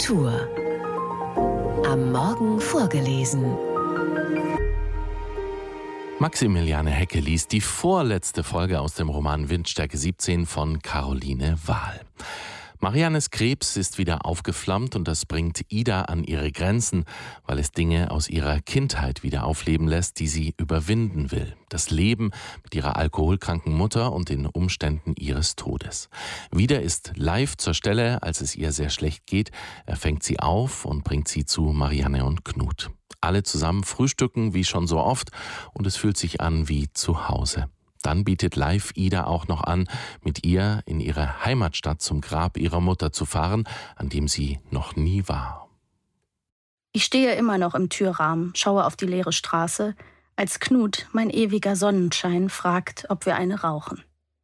Literatur. Am Morgen vorgelesen. Maximiliane Häcke liest die vorletzte Folge aus dem Roman Windstärke 17 von Caroline Wahl. Mariannes Krebs ist wieder aufgeflammt und das bringt Ida an ihre Grenzen, weil es Dinge aus ihrer Kindheit wieder aufleben lässt, die sie überwinden will. Das Leben mit ihrer alkoholkranken Mutter und den Umständen ihres Todes. Wieder ist live zur Stelle, als es ihr sehr schlecht geht. Er fängt sie auf und bringt sie zu Marianne und Knut. Alle zusammen frühstücken wie schon so oft und es fühlt sich an wie zu Hause. Dann bietet live Ida auch noch an, mit ihr in ihre Heimatstadt zum Grab ihrer Mutter zu fahren, an dem sie noch nie war. Ich stehe immer noch im Türrahmen, schaue auf die leere Straße, als Knut, mein ewiger Sonnenschein, fragt, ob wir eine rauchen.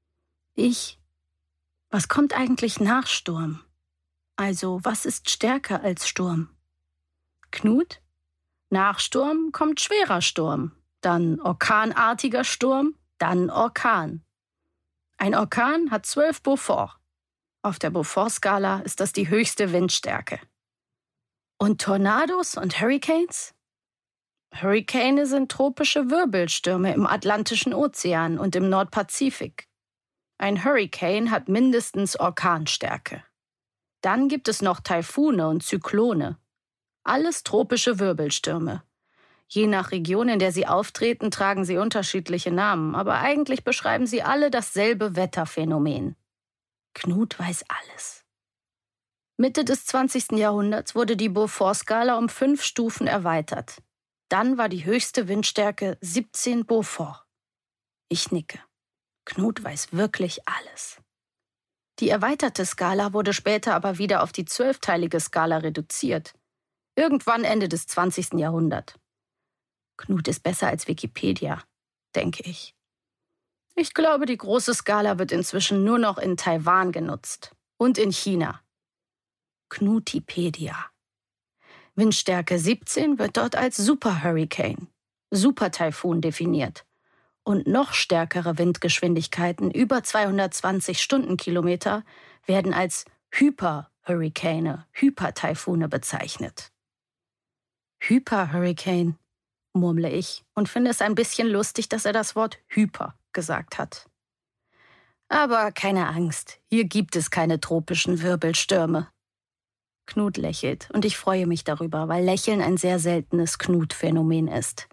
Was kommt eigentlich nach Sturm? Also, was ist stärker als Sturm? Knut? Nach Sturm kommt schwerer Sturm, dann orkanartiger Sturm, dann Orkan. Ein Orkan hat 12 Beaufort. Auf der Beaufort-Skala ist das die höchste Windstärke. Und Tornados und Hurricanes? Hurrikane sind tropische Wirbelstürme im Atlantischen Ozean und im Nordpazifik. Ein Hurricane hat mindestens Orkanstärke. Dann gibt es noch Taifune und Zyklone. Alles tropische Wirbelstürme. Je nach Region, in der sie auftreten, tragen sie unterschiedliche Namen, aber eigentlich beschreiben sie alle dasselbe Wetterphänomen. Knut weiß alles. Mitte des 20. Jahrhunderts wurde die Beaufort-Skala um 5 Stufen erweitert. Dann war die höchste Windstärke 17 Beaufort. Ich nicke. Knut weiß wirklich alles. Die erweiterte Skala wurde später aber wieder auf die 12-teilige Skala reduziert. Irgendwann Ende des 20. Jahrhunderts. Knut ist besser als Wikipedia, denke ich. Ich glaube, die große Skala wird inzwischen nur noch in Taiwan genutzt und in China. Knutipedia. Windstärke 17 wird dort als Super-Hurricane, Super-Taifun definiert. Und noch stärkere Windgeschwindigkeiten über 220 Stundenkilometer werden als Hyper-Hurrikane, Hypertaifune bezeichnet. Hyper-Hurricane, murmle ich und finde es ein bisschen lustig, dass er das Wort Hyper gesagt hat. Aber keine Angst, hier gibt es keine tropischen Wirbelstürme. Knut lächelt und ich freue mich darüber, weil Lächeln ein sehr seltenes Knut-Phänomen ist.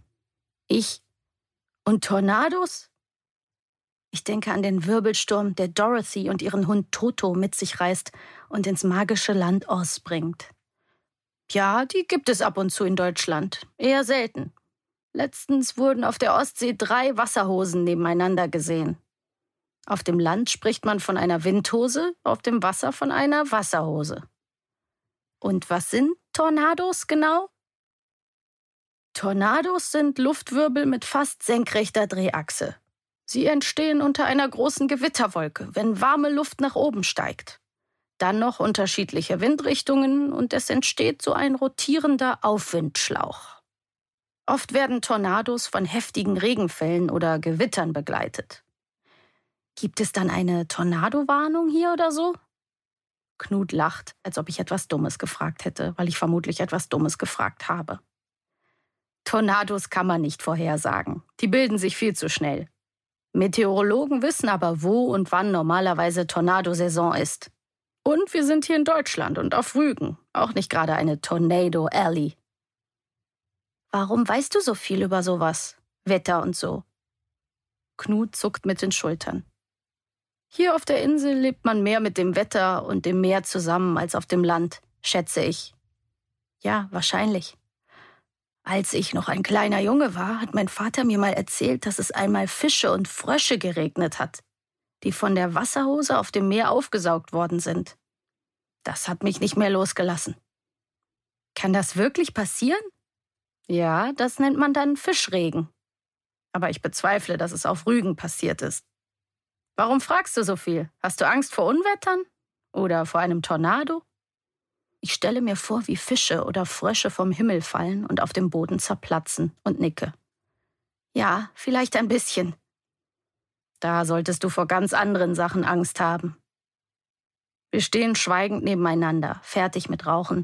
Und Tornados? Ich denke an den Wirbelsturm, der Dorothy und ihren Hund Toto mit sich reißt und ins magische Land Oz bringt. Ja, die gibt es ab und zu in Deutschland, eher selten. Letztens wurden auf der Ostsee 3 Wasserhosen nebeneinander gesehen. Auf dem Land spricht man von einer Windhose, auf dem Wasser von einer Wasserhose. Und was sind Tornados genau? Tornados sind Luftwirbel mit fast senkrechter Drehachse. Sie entstehen unter einer großen Gewitterwolke, wenn warme Luft nach oben steigt. Dann noch unterschiedliche Windrichtungen und es entsteht so ein rotierender Aufwindschlauch. Oft werden Tornados von heftigen Regenfällen oder Gewittern begleitet. Gibt es dann eine Tornadowarnung hier oder so? Knut lacht, als ob ich etwas Dummes gefragt hätte, weil ich vermutlich etwas Dummes gefragt habe. Tornados kann man nicht vorhersagen. Die bilden sich viel zu schnell. Meteorologen wissen aber, wo und wann normalerweise Tornadosaison ist. Und wir sind hier in Deutschland und auf Rügen. Auch nicht gerade eine Tornado Alley. Warum weißt du so viel über sowas? Wetter und so. Knut zuckt mit den Schultern. Hier auf der Insel lebt man mehr mit dem Wetter und dem Meer zusammen als auf dem Land, schätze ich. Ja, wahrscheinlich. Als ich noch ein kleiner Junge war, hat mein Vater mir mal erzählt, dass es einmal Fische und Frösche geregnet hat, die von der Wasserhose auf dem Meer aufgesaugt worden sind. Das hat mich nicht mehr losgelassen. Kann das wirklich passieren? Ja, das nennt man dann Fischregen. Aber ich bezweifle, dass es auf Rügen passiert ist. Warum fragst du so viel? Hast du Angst vor Unwettern? Oder vor einem Tornado? Ich stelle mir vor, wie Fische oder Frösche vom Himmel fallen und auf dem Boden zerplatzen und nicke. Ja, vielleicht ein bisschen. Da solltest du vor ganz anderen Sachen Angst haben. Wir stehen schweigend nebeneinander, fertig mit Rauchen,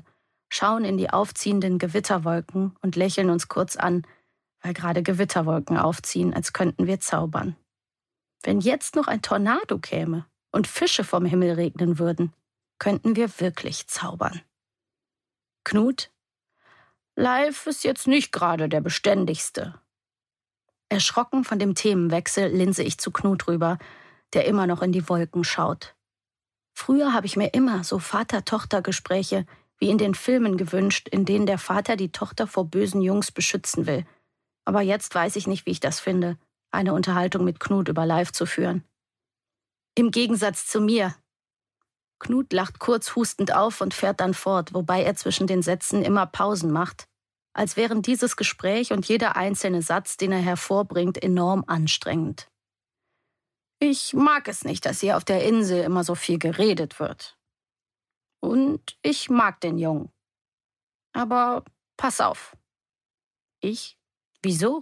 schauen in die aufziehenden Gewitterwolken und lächeln uns kurz an, weil gerade Gewitterwolken aufziehen, als könnten wir zaubern. Wenn jetzt noch ein Tornado käme und Fische vom Himmel regnen würden, könnten wir wirklich zaubern. Knut, Live ist jetzt nicht gerade der beständigste. Erschrocken von dem Themenwechsel linse ich zu Knut rüber, der immer noch in die Wolken schaut. Früher habe ich mir immer so Vater-Tochter-Gespräche wie in den Filmen gewünscht, in denen der Vater die Tochter vor bösen Jungs beschützen will. Aber jetzt weiß ich nicht, wie ich das finde, eine Unterhaltung mit Knut über Live zu führen. Im Gegensatz zu mir. Knut lacht kurz hustend auf und fährt dann fort, wobei er zwischen den Sätzen immer Pausen macht, als wären dieses Gespräch und jeder einzelne Satz, den er hervorbringt, enorm anstrengend. Ich mag es nicht, dass hier auf der Insel immer so viel geredet wird. Und ich mag den Jungen. Aber pass auf. Ich? Wieso?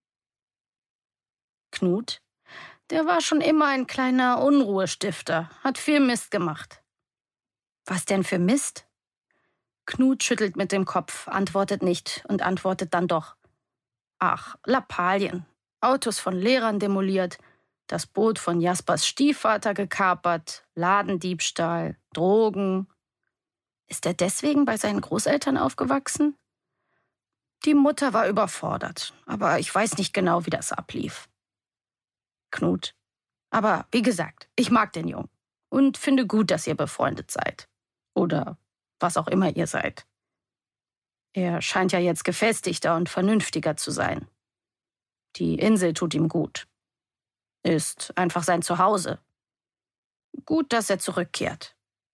Knut, der war schon immer ein kleiner Unruhestifter, hat viel Mist gemacht. Was denn für Mist? Knut schüttelt mit dem Kopf, antwortet nicht und antwortet dann doch. Ach, Lappalien. Autos von Lehrern demoliert, das Boot von Jaspers Stiefvater gekapert, Ladendiebstahl, Drogen. Ist er deswegen bei seinen Großeltern aufgewachsen? Die Mutter war überfordert, aber ich weiß nicht genau, wie das ablief. Knut. Aber wie gesagt, ich mag den Jungen und finde gut, dass ihr befreundet seid. Oder was auch immer ihr seid. Er scheint ja jetzt gefestigter und vernünftiger zu sein. Die Insel tut ihm gut. Ist einfach sein Zuhause. Gut, dass er zurückkehrt.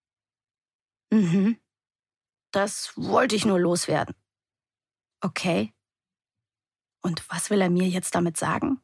Das wollte ich nur loswerden. Okay. Und was will er mir jetzt damit sagen?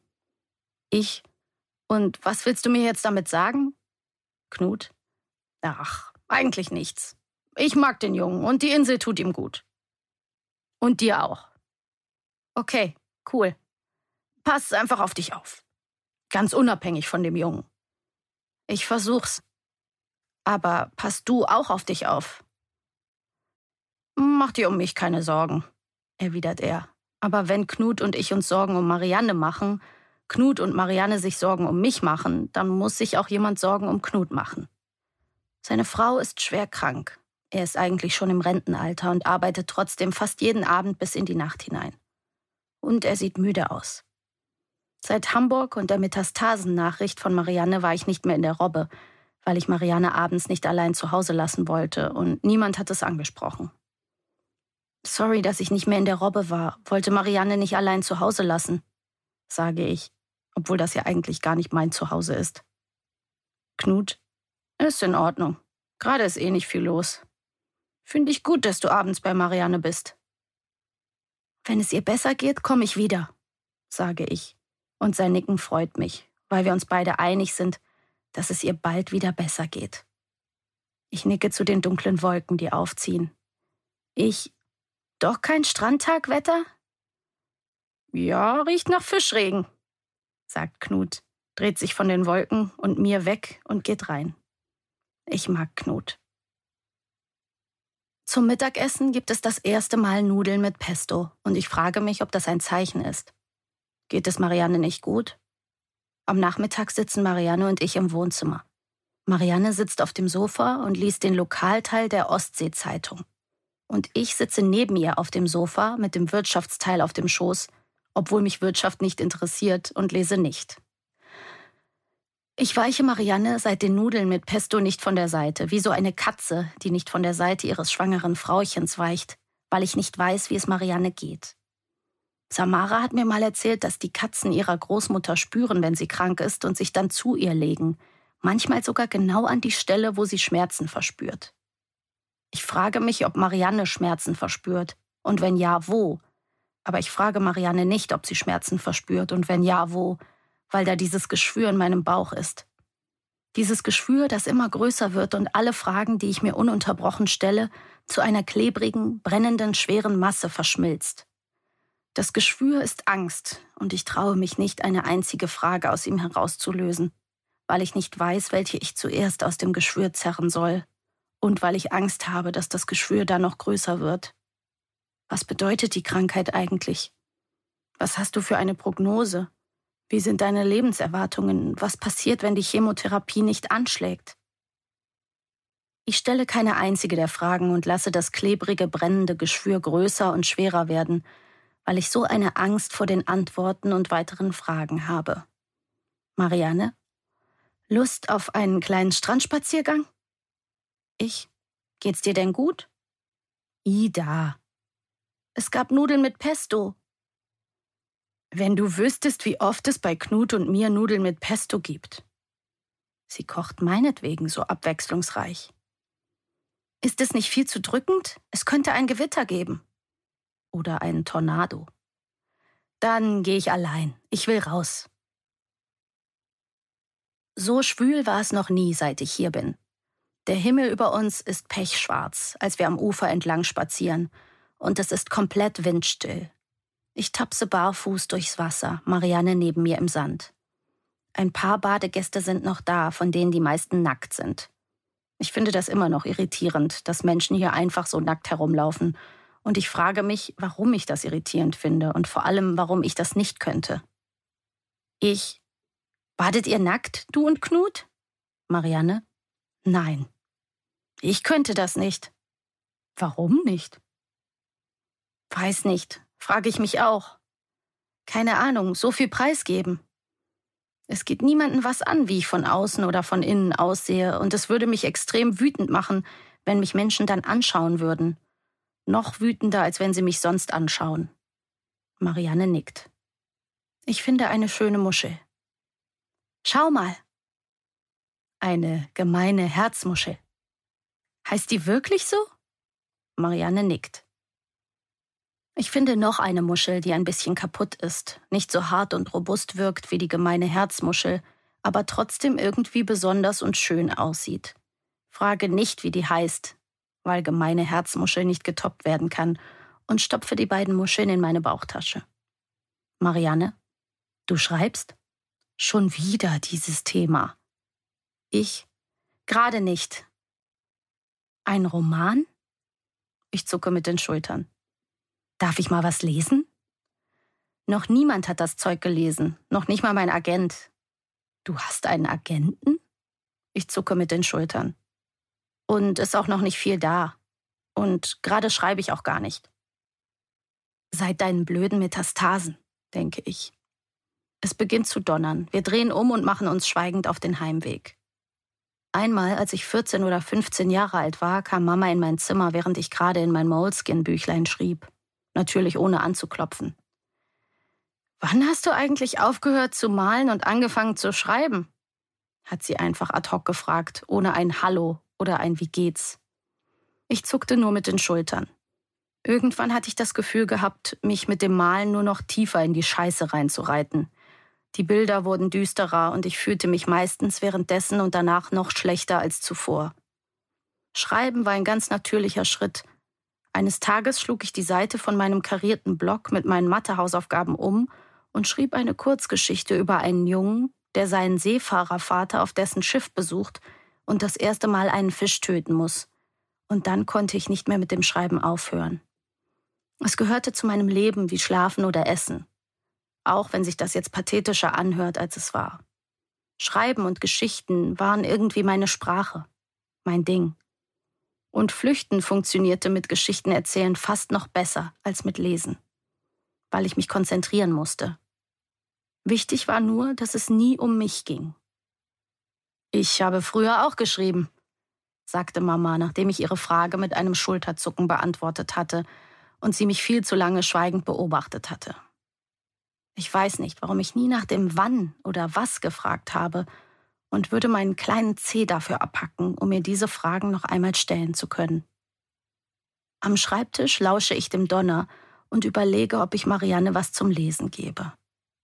Und was willst du mir jetzt damit sagen? Knut. Ach, eigentlich nichts. Ich mag den Jungen und die Insel tut ihm gut. Und dir auch. Okay, cool. Pass einfach auf dich auf. Ganz unabhängig von dem Jungen. Ich versuch's. Aber pass du auch auf dich auf. Mach dir um mich keine Sorgen, erwidert er. Aber wenn Knut und ich uns Sorgen um Marianne machen, Knut und Marianne sich Sorgen um mich machen, dann muss sich auch jemand Sorgen um Knut machen. Seine Frau ist schwer krank. Er ist eigentlich schon im Rentenalter und arbeitet trotzdem fast jeden Abend bis in die Nacht hinein. Und er sieht müde aus. Seit Hamburg und der Metastasen-Nachricht von Marianne war ich nicht mehr in der Robbe, weil ich Marianne abends nicht allein zu Hause lassen wollte und niemand hat es angesprochen. Sorry, dass ich nicht mehr in der Robbe war, wollte Marianne nicht allein zu Hause lassen, sage ich, obwohl das ja eigentlich gar nicht mein Zuhause ist. Knut, ist in Ordnung. Gerade ist eh nicht viel los. Finde ich gut, dass du abends bei Marianne bist. Wenn es ihr besser geht, komme ich wieder, sage ich. Und sein Nicken freut mich, weil wir uns beide einig sind, dass es ihr bald wieder besser geht. Ich nicke zu den dunklen Wolken, die aufziehen. Doch kein Strandtagwetter? Ja, riecht nach Fischregen, sagt Knut, dreht sich von den Wolken und mir weg und geht rein. Ich mag Knut. Zum Mittagessen gibt es das erste Mal Nudeln mit Pesto und ich frage mich, ob das ein Zeichen ist. Geht es Marianne nicht gut? Am Nachmittag sitzen Marianne und ich im Wohnzimmer. Marianne sitzt auf dem Sofa und liest den Lokalteil der Ostsee-Zeitung. Und ich sitze neben ihr auf dem Sofa mit dem Wirtschaftsteil auf dem Schoß, obwohl mich Wirtschaft nicht interessiert und lese nicht. Ich weiche Marianne seit den Nudeln mit Pesto nicht von der Seite, wie so eine Katze, die nicht von der Seite ihres schwangeren Frauchens weicht, weil ich nicht weiß, wie es Marianne geht. Samara hat mir mal erzählt, dass die Katzen ihrer Großmutter spüren, wenn sie krank ist und sich dann zu ihr legen, manchmal sogar genau an die Stelle, wo sie Schmerzen verspürt. Ich frage mich, ob Marianne Schmerzen verspürt und wenn ja, wo. Aber ich frage Marianne nicht, ob sie Schmerzen verspürt und wenn ja, wo, weil da dieses Geschwür in meinem Bauch ist. Dieses Geschwür, das immer größer wird und alle Fragen, die ich mir ununterbrochen stelle, zu einer klebrigen, brennenden, schweren Masse verschmilzt. Das Geschwür ist Angst und ich traue mich nicht, eine einzige Frage aus ihm herauszulösen, weil ich nicht weiß, welche ich zuerst aus dem Geschwür zerren soll Und weil ich Angst habe, dass das Geschwür da noch größer wird. Was bedeutet die Krankheit eigentlich? Was hast du für eine Prognose? Wie sind deine Lebenserwartungen? Was passiert, wenn die Chemotherapie nicht anschlägt? Ich stelle keine einzige der Fragen und lasse das klebrige, brennende Geschwür größer und schwerer werden, weil ich so eine Angst vor den Antworten und weiteren Fragen habe. Marianne? Lust auf einen kleinen Strandspaziergang? Ich? Geht's dir denn gut? Ida. Es gab Nudeln mit Pesto. Wenn du wüsstest, wie oft es bei Knut und mir Nudeln mit Pesto gibt. Sie kocht meinetwegen so abwechslungsreich. Ist es nicht viel zu drückend? Es könnte ein Gewitter geben. Oder einen Tornado. Dann gehe ich allein. Ich will raus. So schwül war es noch nie, seit ich hier bin. Der Himmel über uns ist pechschwarz, als wir am Ufer entlang spazieren. Und es ist komplett windstill. Ich tapse barfuß durchs Wasser, Marianne neben mir im Sand. Ein paar Badegäste sind noch da, von denen die meisten nackt sind. Ich finde das immer noch irritierend, dass Menschen hier einfach so nackt herumlaufen. Und ich frage mich, warum ich das irritierend finde und vor allem, warum ich das nicht könnte. Badet ihr nackt, du und Knut? Marianne? Nein. Ich könnte das nicht. Warum nicht? Weiß nicht, frage ich mich auch. Keine Ahnung, so viel preisgeben. Es geht niemandem was an, wie ich von außen oder von innen aussehe, und es würde mich extrem wütend machen, wenn mich Menschen dann anschauen würden. Noch wütender, als wenn sie mich sonst anschauen. Marianne nickt. Ich finde eine schöne Muschel. Schau mal. Eine gemeine Herzmuschel. Heißt die wirklich so? Marianne nickt. Ich finde noch eine Muschel, die ein bisschen kaputt ist, nicht so hart und robust wirkt wie die gemeine Herzmuschel, aber trotzdem irgendwie besonders und schön aussieht. Frage nicht, wie die heißt, weil gemeine Herzmuschel nicht getoppt werden kann, und stopfe die beiden Muscheln in meine Bauchtasche. Marianne, du schreibst? Schon wieder dieses Thema. Ich? Gerade nicht. Ein Roman? Ich zucke mit den Schultern. Darf ich mal was lesen? Noch niemand hat das Zeug gelesen, noch nicht mal mein Agent. Du hast einen Agenten? Ich zucke mit den Schultern. Und ist auch noch nicht viel da. Und gerade schreibe ich auch gar nicht. Seit deinen blöden Metastasen, denke ich. Es beginnt zu donnern. Wir drehen um und machen uns schweigend auf den Heimweg. Einmal, als ich 14 oder 15 Jahre alt war, kam Mama in mein Zimmer, während ich gerade in mein Moleskine-Büchlein schrieb. Natürlich ohne anzuklopfen. »Wann hast du eigentlich aufgehört zu malen und angefangen zu schreiben?« hat sie einfach ad hoc gefragt, ohne ein Hallo oder ein Wie geht's. Ich zuckte nur mit den Schultern. Irgendwann hatte ich das Gefühl gehabt, mich mit dem Malen nur noch tiefer in die Scheiße reinzureiten. Die Bilder wurden düsterer und ich fühlte mich meistens währenddessen und danach noch schlechter als zuvor. Schreiben war ein ganz natürlicher Schritt. Eines Tages schlug ich die Seite von meinem karierten Block mit meinen Mathehausaufgaben um und schrieb eine Kurzgeschichte über einen Jungen, der seinen Seefahrervater auf dessen Schiff besucht und das erste Mal einen Fisch töten muss. Und dann konnte ich nicht mehr mit dem Schreiben aufhören. Es gehörte zu meinem Leben wie Schlafen oder Essen. Auch wenn sich das jetzt pathetischer anhört, als es war. Schreiben und Geschichten waren irgendwie meine Sprache, mein Ding. Und Flüchten funktionierte mit Geschichten erzählen fast noch besser als mit Lesen, weil ich mich konzentrieren musste. Wichtig war nur, dass es nie um mich ging. »Ich habe früher auch geschrieben«, sagte Mama, nachdem ich ihre Frage mit einem Schulterzucken beantwortet hatte und sie mich viel zu lange schweigend beobachtet hatte. Ich weiß nicht, warum ich nie nach dem Wann oder Was gefragt habe und würde meinen kleinen Zeh dafür abhacken, um mir diese Fragen noch einmal stellen zu können. Am Schreibtisch lausche ich dem Donner und überlege, ob ich Marianne was zum Lesen gebe.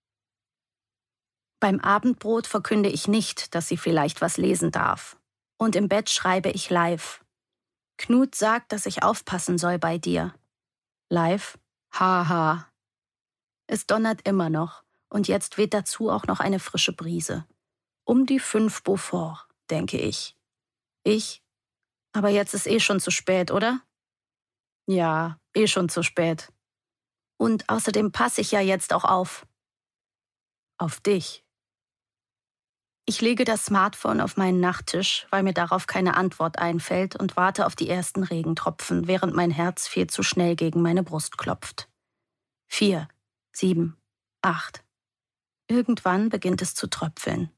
Beim Abendbrot verkünde ich nicht, dass sie vielleicht was lesen darf. Und im Bett schreibe ich live. Knut sagt, dass ich aufpassen soll bei dir. Live? Haha. Es donnert immer noch und jetzt weht dazu auch noch eine frische Brise. Um die 5 Beaufort, denke ich. Ich Aber jetzt ist eh schon zu spät, oder? Ja, eh schon zu spät. Und außerdem passe ich ja jetzt auch auf. Auf dich. Ich lege das Smartphone auf meinen Nachttisch, weil mir darauf keine Antwort einfällt und warte auf die ersten Regentropfen, während mein Herz viel zu schnell gegen meine Brust klopft. 4, 7, 8. Irgendwann beginnt es zu tröpfeln.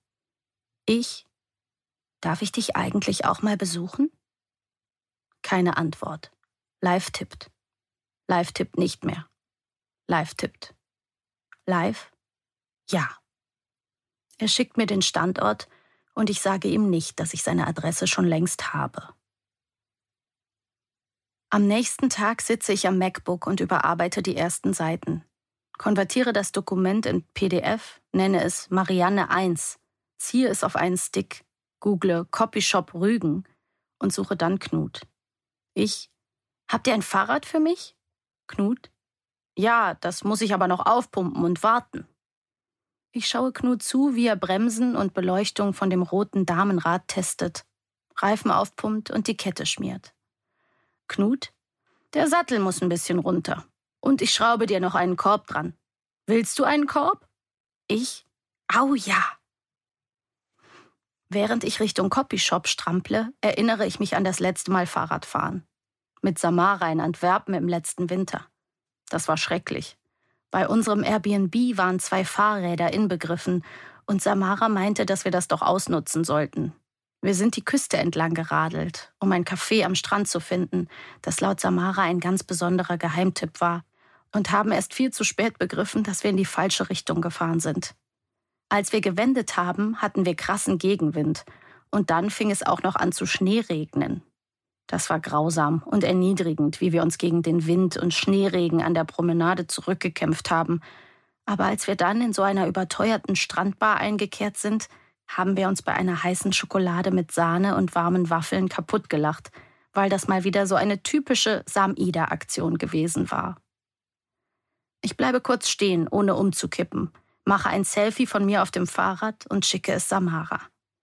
Darf ich dich eigentlich auch mal besuchen? Keine Antwort. Live tippt. Live tippt nicht mehr. Live tippt. Live? Ja. Er schickt mir den Standort und ich sage ihm nicht, dass ich seine Adresse schon längst habe. Am nächsten Tag sitze ich am MacBook und überarbeite die ersten Seiten. Konvertiere das Dokument in PDF, nenne es Marianne 1, ziehe es auf einen Stick, google Copyshop Rügen und suche dann Knut. Habt ihr ein Fahrrad für mich? Knut? Ja, das muss ich aber noch aufpumpen und warten. Ich schaue Knut zu, wie er Bremsen und Beleuchtung von dem roten Damenrad testet, Reifen aufpumpt und die Kette schmiert. Knut? Der Sattel muss ein bisschen runter. Und ich schraube dir noch einen Korb dran. Willst du einen Korb? Au ja. Während ich Richtung Copyshop strample, erinnere ich mich an das letzte Mal Fahrradfahren. Mit Samara in Antwerpen im letzten Winter. Das war schrecklich. Bei unserem Airbnb waren 2 Fahrräder inbegriffen und Samara meinte, dass wir das doch ausnutzen sollten. Wir sind die Küste entlang geradelt, um ein Café am Strand zu finden, das laut Samara ein ganz besonderer Geheimtipp war, und haben erst viel zu spät begriffen, dass wir in die falsche Richtung gefahren sind. Als wir gewendet haben, hatten wir krassen Gegenwind und dann fing es auch noch an zu Schneeregnen. Das war grausam und erniedrigend, wie wir uns gegen den Wind und Schneeregen an der Promenade zurückgekämpft haben. Aber als wir dann in so einer überteuerten Strandbar eingekehrt sind, haben wir uns bei einer heißen Schokolade mit Sahne und warmen Waffeln kaputtgelacht, weil das mal wieder so eine typische Sam-Ida-Aktion gewesen war. Ich bleibe kurz stehen, ohne umzukippen, mache ein Selfie von mir auf dem Fahrrad und schicke es Samara.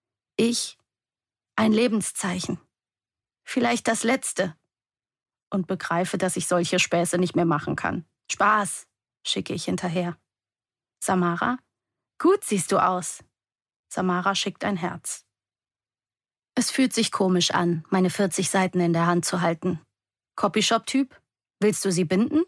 Ein Lebenszeichen. Vielleicht das letzte. Und begreife, dass ich solche Späße nicht mehr machen kann. Spaß, schicke ich hinterher. Samara? Gut siehst du aus. Samara schickt ein Herz. Es fühlt sich komisch an, meine 40 Seiten in der Hand zu halten. Copyshop-Typ? Willst du sie binden?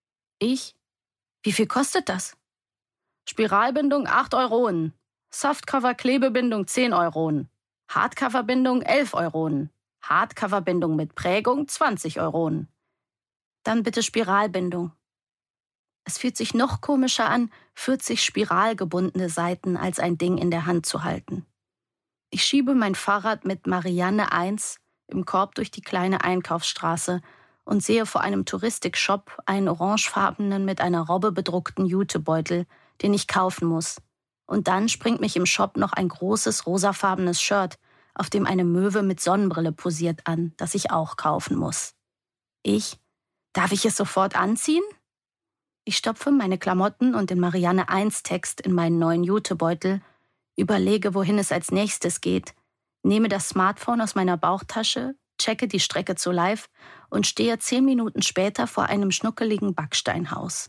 Wie viel kostet das? Spiralbindung 8 €. Softcover-Klebebindung 10 €. Hardcover-Bindung 11 €. Hardcover-Bindung mit Prägung 20 €. Dann bitte Spiralbindung. Es fühlt sich noch komischer an, 40 spiralgebundene Seiten als ein Ding in der Hand zu halten. Ich schiebe mein Fahrrad mit Marianne 1 im Korb durch die kleine Einkaufsstraße und sehe vor einem Touristikshop einen orangefarbenen mit einer Robbe bedruckten Jutebeutel, den ich kaufen muss. Und dann springt mich im Shop noch ein großes rosafarbenes Shirt, auf dem eine Möwe mit Sonnenbrille posiert, an, das ich auch kaufen muss. Darf ich es sofort anziehen? Ich stopfe meine Klamotten und den Marianne 1 Text in meinen neuen Jutebeutel, überlege, wohin es als nächstes geht, nehme das Smartphone aus meiner Bauchtasche, checke die Strecke zu Live und stehe 10 Minuten später vor einem schnuckeligen Backsteinhaus.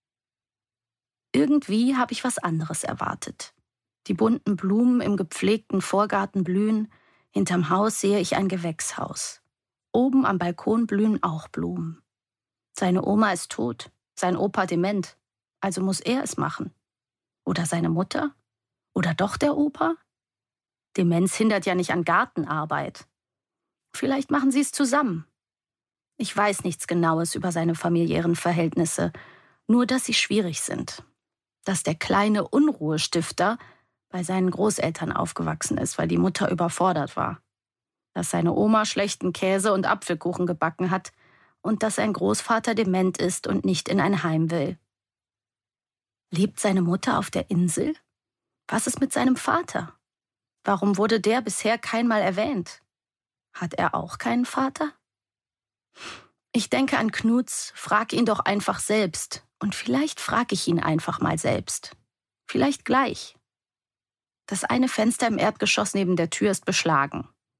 Irgendwie habe ich was anderes erwartet. Die bunten Blumen im gepflegten Vorgarten blühen, hinterm Haus sehe ich ein Gewächshaus. Oben am Balkon blühen auch Blumen. Seine Oma ist tot, sein Opa dement, also muss er es machen. Oder seine Mutter? Oder doch der Opa? Demenz hindert ja nicht an Gartenarbeit. Vielleicht machen sie es zusammen. Ich weiß nichts Genaues über seine familiären Verhältnisse, nur dass sie schwierig sind. Dass der kleine Unruhestifter bei seinen Großeltern aufgewachsen ist, weil die Mutter überfordert war. Dass seine Oma schlechten Käse und Apfelkuchen gebacken hat und dass sein Großvater dement ist und nicht in ein Heim will. Lebt seine Mutter auf der Insel? Was ist mit seinem Vater? Warum wurde der bisher keinmal erwähnt? Hat er auch keinen Vater? Ich denke an Knuts, frag ihn doch einfach selbst. Und vielleicht frage ich ihn einfach mal selbst. Vielleicht gleich. Das eine Fenster im Erdgeschoss neben der Tür ist beschlagen.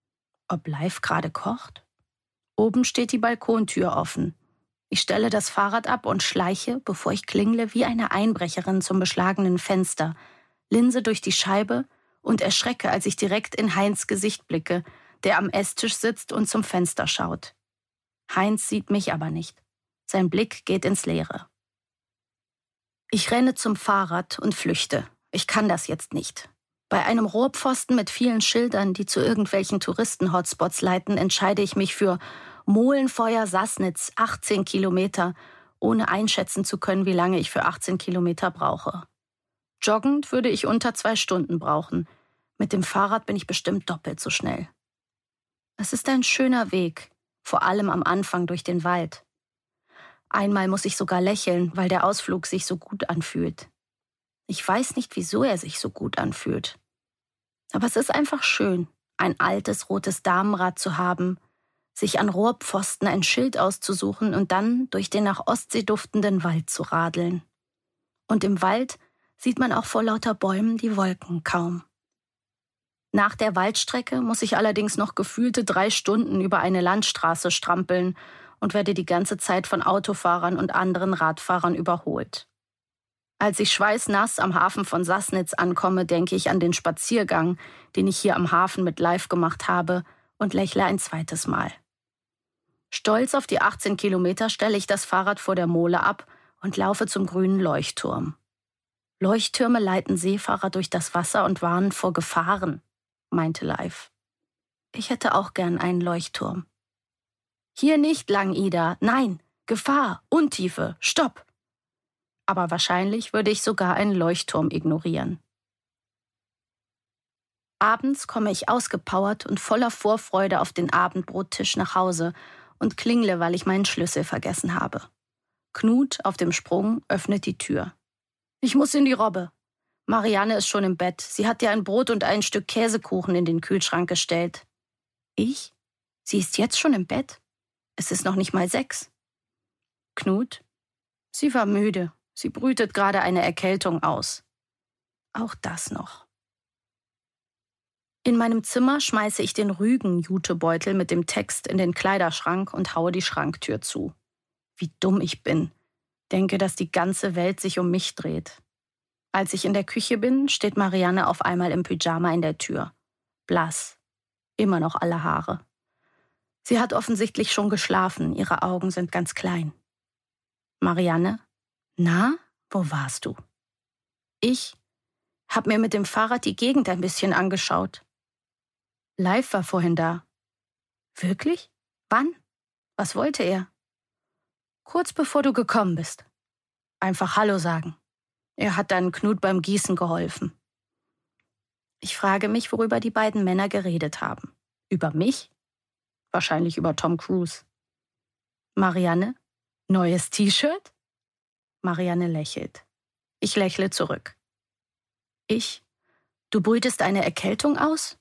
Ob Live gerade kocht? Oben steht die Balkontür offen. Ich stelle das Fahrrad ab und schleiche, bevor ich klingle, wie eine Einbrecherin zum beschlagenen Fenster, linse durch die Scheibe und erschrecke, als ich direkt in Heinz' Gesicht blicke, der am Esstisch sitzt und zum Fenster schaut. Heinz sieht mich aber nicht. Sein Blick geht ins Leere. Ich renne zum Fahrrad und flüchte. Ich kann das jetzt nicht. Bei einem Rohrpfosten mit vielen Schildern, die zu irgendwelchen Touristen-Hotspots leiten, entscheide ich mich für Molenfeuer Sassnitz, 18 Kilometer, ohne einschätzen zu können, wie lange ich für 18 Kilometer brauche. Joggend würde ich unter 2 Stunden brauchen. Mit dem Fahrrad bin ich bestimmt doppelt so schnell. Es ist ein schöner Weg, vor allem am Anfang durch den Wald. Einmal muss ich sogar lächeln, weil der Ausflug sich so gut anfühlt. Ich weiß nicht, wieso er sich so gut anfühlt. Aber es ist einfach schön, ein altes rotes Damenrad zu haben, sich an Rohrpfosten ein Schild auszusuchen und dann durch den nach Ostsee duftenden Wald zu radeln. Und im Wald sieht man auch vor lauter Bäumen die Wolken kaum. Nach der Waldstrecke muss ich allerdings noch gefühlte 3 Stunden über eine Landstraße strampeln und werde die ganze Zeit von Autofahrern und anderen Radfahrern überholt. Als ich schweißnass am Hafen von Sassnitz ankomme, denke ich an den Spaziergang, den ich hier am Hafen mit Live gemacht habe, und lächle ein zweites Mal. Stolz auf die 18 Kilometer stelle ich das Fahrrad vor der Mole ab und laufe zum grünen Leuchtturm. Leuchttürme leiten Seefahrer durch das Wasser und warnen vor Gefahren, meinte Live. Ich hätte auch gern einen Leuchtturm. Hier nicht lang, Ida. Nein, Gefahr, Untiefe, Stopp. Aber wahrscheinlich würde ich sogar einen Leuchtturm ignorieren. Abends komme ich ausgepowert und voller Vorfreude auf den Abendbrottisch nach Hause und klingle, weil ich meinen Schlüssel vergessen habe. Knut auf dem Sprung öffnet die Tür. Ich muss in die Robbe. Marianne ist schon im Bett. Sie hat dir ein Brot und ein Stück Käsekuchen in den Kühlschrank gestellt. Ich? Sie ist jetzt schon im Bett? Es ist noch nicht mal 6. Knut? Sie war müde. Sie brütet gerade eine Erkältung aus. Auch das noch. In meinem Zimmer schmeiße ich den Rügen-Jutebeutel mit dem Text in den Kleiderschrank und haue die Schranktür zu. Wie dumm ich bin. Denke, dass die ganze Welt sich um mich dreht. Als ich in der Küche bin, steht Marianne auf einmal im Pyjama in der Tür. Blass. Immer noch alle Haare. Sie hat offensichtlich schon geschlafen. Ihre Augen sind ganz klein. Marianne? Na, wo warst du? Ich hab mir mit dem Fahrrad die Gegend ein bisschen angeschaut. Live war vorhin da. Wirklich? Wann? Was wollte er? Kurz bevor du gekommen bist. Einfach Hallo sagen. Er hat dann Knut beim Gießen geholfen. Ich frage mich, worüber die beiden Männer geredet haben. Über mich? Wahrscheinlich über Tom Cruise. Marianne? Neues T-Shirt? Marianne lächelt. Ich lächle zurück. Ich? Du brütest eine Erkältung aus?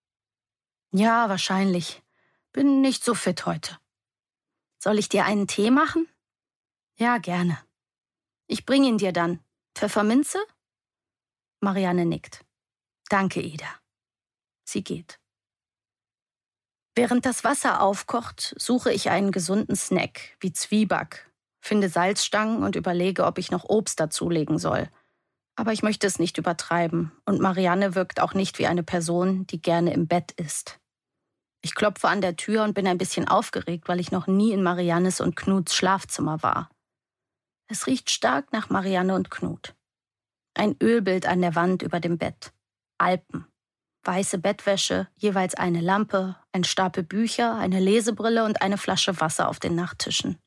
Ja, wahrscheinlich. Bin nicht so fit heute. Soll ich dir einen Tee machen? Ja, gerne. Ich bringe ihn dir dann. Pfefferminze? Marianne nickt. Danke, Ida. Sie geht. Während das Wasser aufkocht, suche ich einen gesunden Snack, wie Zwieback, finde Salzstangen und überlege, ob ich noch Obst dazulegen soll. Aber ich möchte es nicht übertreiben und Marianne wirkt auch nicht wie eine Person, die gerne im Bett ist. Ich klopfe an der Tür und bin ein bisschen aufgeregt, weil ich noch nie in Mariannes und Knuts Schlafzimmer war. Es riecht stark nach Marianne und Knut. Ein Ölbild an der Wand über dem Bett. Alpen. Weiße Bettwäsche, jeweils eine Lampe, ein Stapel Bücher, eine Lesebrille und eine Flasche Wasser auf den Nachttischen.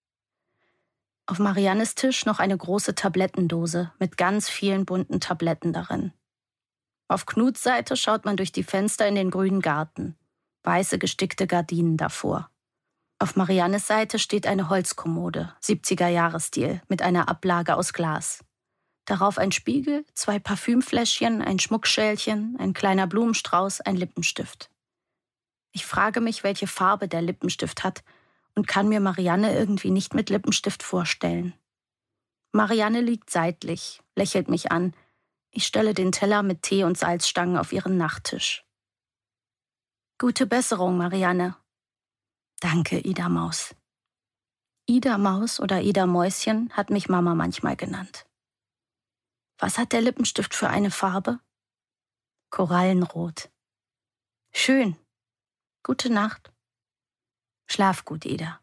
Auf Mariannes Tisch noch eine große Tablettendose mit ganz vielen bunten Tabletten darin. Auf Knuts Seite schaut man durch die Fenster in den grünen Garten. Weiße gestickte Gardinen davor. Auf Mariannes Seite steht eine Holzkommode, 70er-Jahres-Stil, mit einer Ablage aus Glas. Darauf ein Spiegel, 2 Parfümfläschchen, ein Schmuckschälchen, ein kleiner Blumenstrauß, ein Lippenstift. Ich frage mich, welche Farbe der Lippenstift hat und kann mir Marianne irgendwie nicht mit Lippenstift vorstellen. Marianne liegt seitlich, lächelt mich an. Ich stelle den Teller mit Tee und Salzstangen auf ihren Nachttisch. Gute Besserung, Marianne. Danke, Ida Maus. Ida Maus oder Ida Mäuschen hat mich Mama manchmal genannt. Was hat der Lippenstift für eine Farbe? Korallenrot. Schön. Gute Nacht. Schlaf gut, Ida.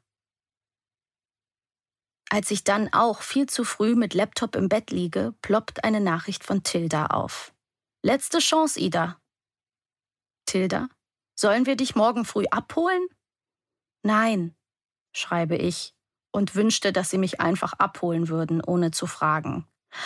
Als ich dann auch viel zu früh mit Laptop im Bett liege, ploppt eine Nachricht von Tilda auf. Letzte Chance, Ida. Tilda, sollen wir dich morgen früh abholen? Nein, schreibe ich und wünschte, dass sie mich einfach abholen würden, ohne zu fragen.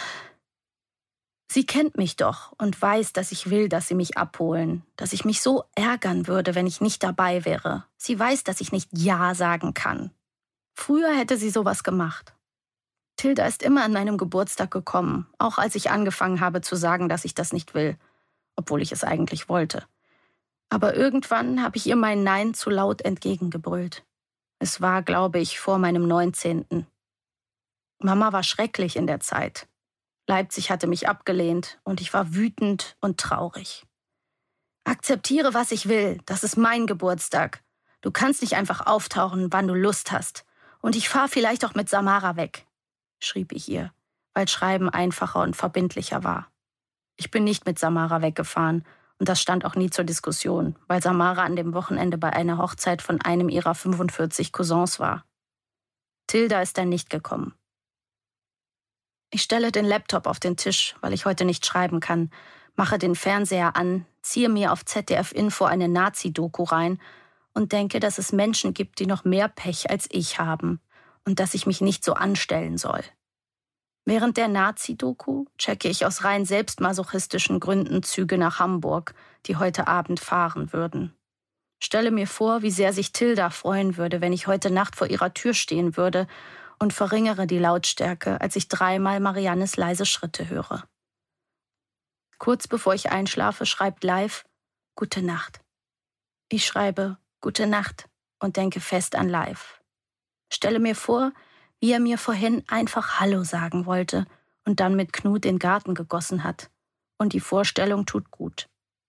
Sie kennt mich doch und weiß, dass ich will, dass sie mich abholen, dass ich mich so ärgern würde, wenn ich nicht dabei wäre. Sie weiß, dass ich nicht Ja sagen kann. Früher hätte sie sowas gemacht. Tilda ist immer an meinem Geburtstag gekommen, auch als ich angefangen habe zu sagen, dass ich das nicht will, obwohl ich es eigentlich wollte. Aber irgendwann habe ich ihr mein Nein zu laut entgegengebrüllt. Es war, glaube ich, vor meinem 19. Mama war schrecklich in der Zeit. Leipzig hatte mich abgelehnt und ich war wütend und traurig. Akzeptiere, was ich will. Das ist mein Geburtstag. Du kannst nicht einfach auftauchen, wann du Lust hast. Und ich fahre vielleicht auch mit Samara weg, schrieb ich ihr, weil Schreiben einfacher und verbindlicher war. Ich bin nicht mit Samara weggefahren und das stand auch nie zur Diskussion, weil Samara an dem Wochenende bei einer Hochzeit von einem ihrer 45 Cousins war. Tilda ist dann nicht gekommen. Ich stelle den Laptop auf den Tisch, weil ich heute nicht schreiben kann, mache den Fernseher an, ziehe mir auf ZDF Info eine Nazi-Doku rein und denke, dass es Menschen gibt, die noch mehr Pech als ich haben und dass ich mich nicht so anstellen soll. Während der Nazi-Doku checke ich aus rein selbstmasochistischen Gründen Züge nach Hamburg, die heute Abend fahren würden. Stelle mir vor, wie sehr sich Tilda freuen würde, wenn ich heute Nacht vor ihrer Tür stehen würde und verringere die Lautstärke, als ich 3-mal Mariannes leise Schritte höre. Kurz bevor ich einschlafe, schreibt Live Gute Nacht. Ich schreibe Gute Nacht und denke fest an Live. Stelle mir vor, wie er mir vorhin einfach Hallo sagen wollte und dann mit Knut den Garten gegossen hat. Und die Vorstellung tut gut.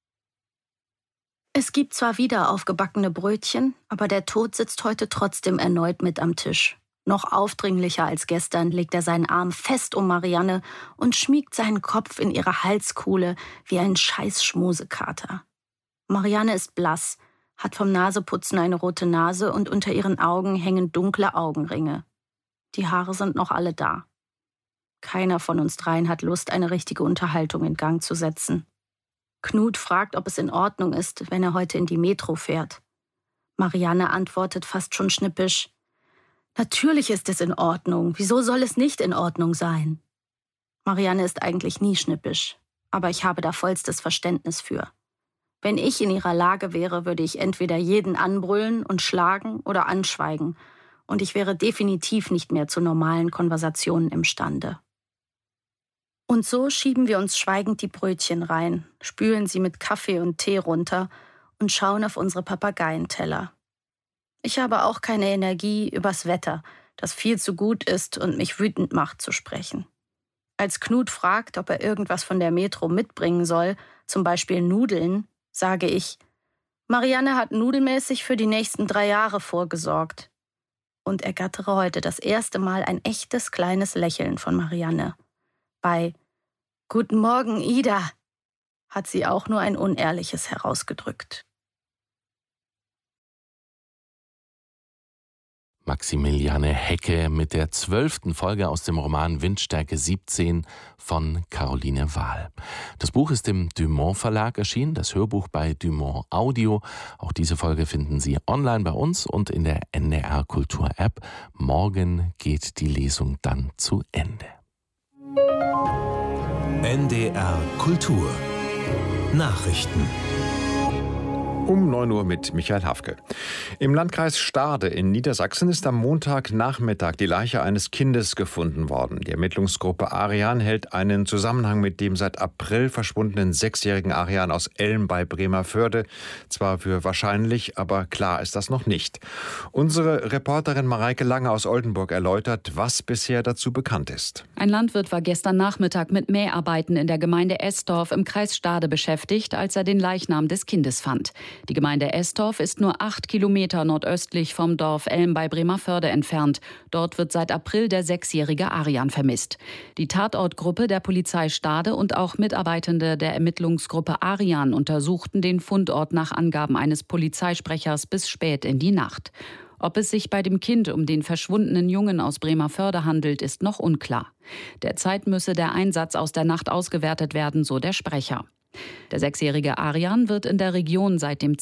Es gibt zwar wieder aufgebackene Brötchen, aber der Tod sitzt heute trotzdem erneut mit am Tisch. Noch aufdringlicher als gestern legt er seinen Arm fest um Marianne und schmiegt seinen Kopf in ihre Halskuhle wie ein Scheiß-Schmusekater. Marianne ist blass, hat vom Naseputzen eine rote Nase und unter ihren Augen hängen dunkle Augenringe. Die Haare sind noch alle da. Keiner von uns dreien hat Lust, eine richtige Unterhaltung in Gang zu setzen. Knut fragt, ob es in Ordnung ist, wenn er heute in die Metro fährt. Marianne antwortet fast schon schnippisch: Natürlich ist es in Ordnung. Wieso soll es nicht in Ordnung sein? Marianne ist eigentlich nie schnippisch, aber ich habe da vollstes Verständnis für. Wenn ich in ihrer Lage wäre, würde ich entweder jeden anbrüllen und schlagen oder anschweigen. Und ich wäre definitiv nicht mehr zu normalen Konversationen imstande. Und so schieben wir uns schweigend die Brötchen rein, spülen sie mit Kaffee und Tee runter und schauen auf unsere Papageienteller. Ich habe auch keine Energie, übers Wetter, das viel zu gut ist und mich wütend macht, zu sprechen. Als Knut fragt, ob er irgendwas von der Metro mitbringen soll, zum Beispiel Nudeln, sage ich: Marianne hat nudelmäßig für die nächsten 3 Jahre vorgesorgt. Und ergattere heute das erste Mal ein echtes kleines Lächeln von Marianne. Bei Guten Morgen, Ida, hat sie auch nur ein unehrliches herausgedrückt. Maximiliane Häcke mit der 12. Folge aus dem Roman Windstärke 17 von Caroline Wahl. Das Buch ist im Dumont Verlag erschienen, das Hörbuch bei Dumont Audio. Auch diese Folge finden Sie online bei uns und in der NDR Kultur App. Morgen geht die Lesung dann zu Ende. NDR Kultur Nachrichten Um 9 Uhr mit Michael Hafke. Im Landkreis Stade in Niedersachsen ist am Montagnachmittag die Leiche eines Kindes gefunden worden. Die Ermittlungsgruppe Arian hält einen Zusammenhang mit dem seit April verschwundenen 6-jährigen Arian aus Elm bei Bremervörde zwar für wahrscheinlich, aber klar ist das noch nicht. Unsere Reporterin Mareike Lange aus Oldenburg erläutert, was bisher dazu bekannt ist. Ein Landwirt war gestern Nachmittag mit Mäharbeiten in der Gemeinde Esdorf im Kreis Stade beschäftigt, als er den Leichnam des Kindes fand. Die Gemeinde Estorf ist nur 8 Kilometer nordöstlich vom Dorf Elm bei Bremervörde entfernt. Dort wird seit April der 6-jährige Arjan vermisst. Die Tatortgruppe der Polizei Stade und auch Mitarbeitende der Ermittlungsgruppe Arjan untersuchten den Fundort nach Angaben eines Polizeisprechers bis spät in die Nacht. Ob es sich bei dem Kind um den verschwundenen Jungen aus Bremervörde handelt, ist noch unklar. Derzeit müsse der Einsatz aus der Nacht ausgewertet werden, so der Sprecher. Der 6-jährige Arjan wird in der Region seit dem